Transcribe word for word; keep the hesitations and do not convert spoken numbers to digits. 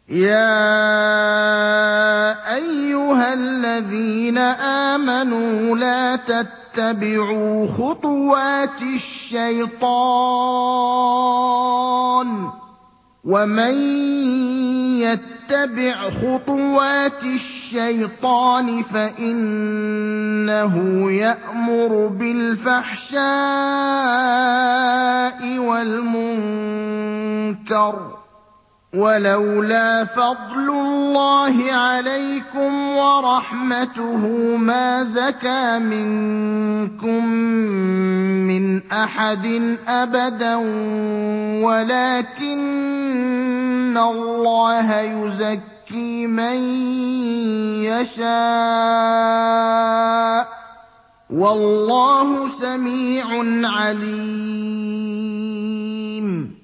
يَا أَيُّهَا الَّذِينَ آمَنُوا لَا تَتَّبِعُوا خُطُوَاتِ الشَّيْطَانِ ۚ وَمَن يَتَّبِعْ خُطُوَاتِ الشَّيْطَانِ فَإِنَّهُ يَأْمُرُ بِالْفَحْشَاءِ وَالْمُنكَرِ ۚ وَلَوْلَا فَضْلُ اللَّهِ عَلَيْكُمْ وَرَحْمَتُهُ مَا زَكَىٰ مِنكُم مِّنْ أَحَدٍ أَبَدًا وَلَٰكِنَّ اللَّهَ يُزَكِّي مَن يَشَاءُ ۗ وَاللَّهُ سَمِيعٌ عَلِيمٌ